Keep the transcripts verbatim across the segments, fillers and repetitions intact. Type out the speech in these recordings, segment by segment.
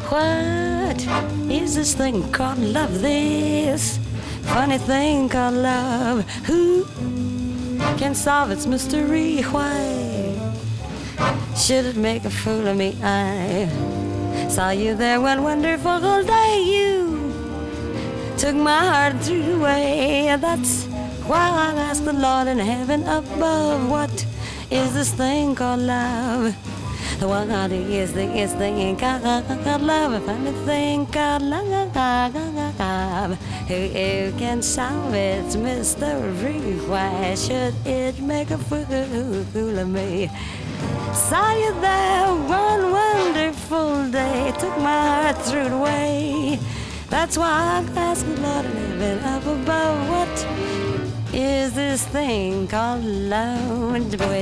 What is this thing called love? This funny thing called love. Who can solve its mystery? Why should it make a fool of me? I saw you there one wonderful day. You took my heart and threw it away. That's why I asked the Lord in heaven above, what is this thing called love? What is this thing called love? A funny thing called love. Who can solve its mystery? Why should it make a fool of me? Saw you there one wonderful day. Took my heart, threw it away. That's why I asked the Lord in heaven up above, what is this thing called love?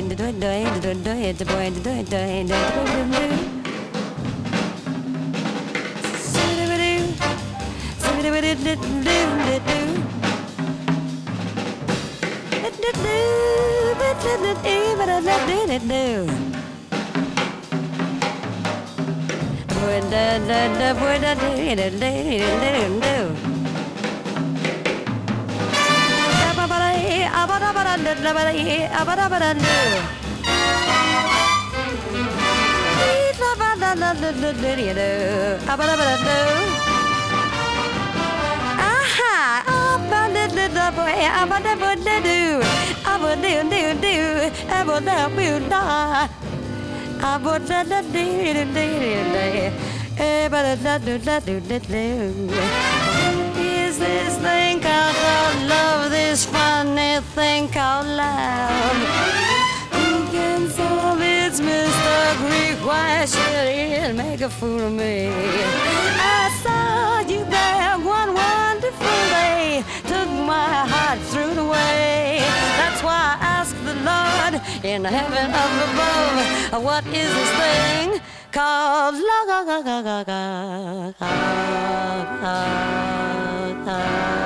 Is this thing called love? This funny thing called love? Who can solve its mystery? Why should it make a fool of me? I saw you there one wonderful day. Took my heart, threw it away. That's why I asked the Lord in heaven up above, what is this thing called love?